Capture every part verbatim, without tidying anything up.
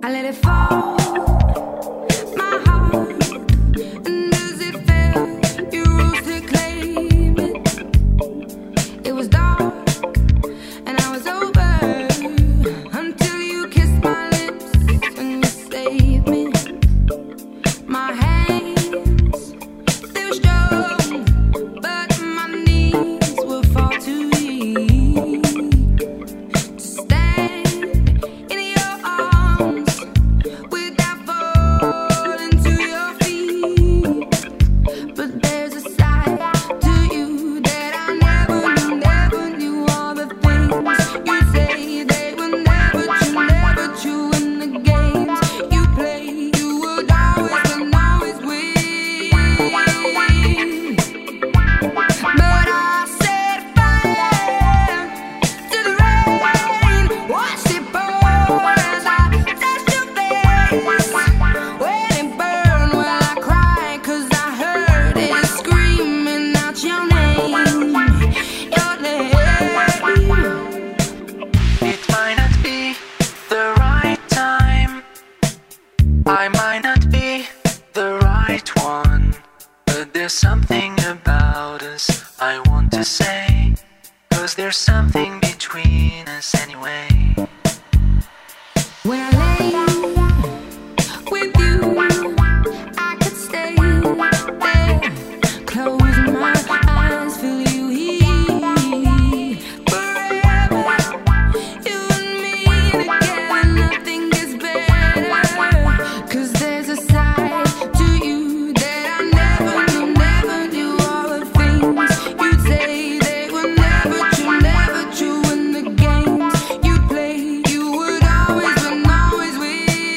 I let it fall, my heart, and as it fell, you rose to claim it. It was dark, and I was over, until you kissed my lips and you saved me. My hands, they were strong, but my knees were far too weak to stand in your arms without falling to your feet. But there's a side to you that I never, never knew. All the things you say, they were never true, never true. In the games you play, you would always and always win. But I set fire to the rain, watched it pour as I touched your face. When it burned, well, I cried 'cause I heard it screaming out your name, your name. It might not be the right time, I might not be the right one, but there's something about us I want to say, 'cause there's something between us anyway. When I lay with you, I could stay there, close my eyes, feel you here forever. You and me together, nothing gets better. 'Cause there's a side to you that I never knew, never knew. All the things you'd say, they were never true, never true. In the games you play, you would always and always win.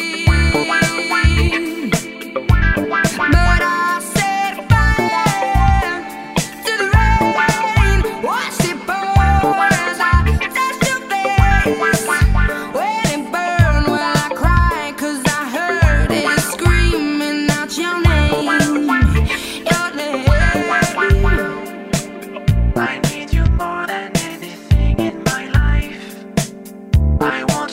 But I set fire to the rain, watched it pour as I touched your face. When it burned, well, I cried 'cause I heard it screaming out your name, your name. I need you more than anything in my life. I want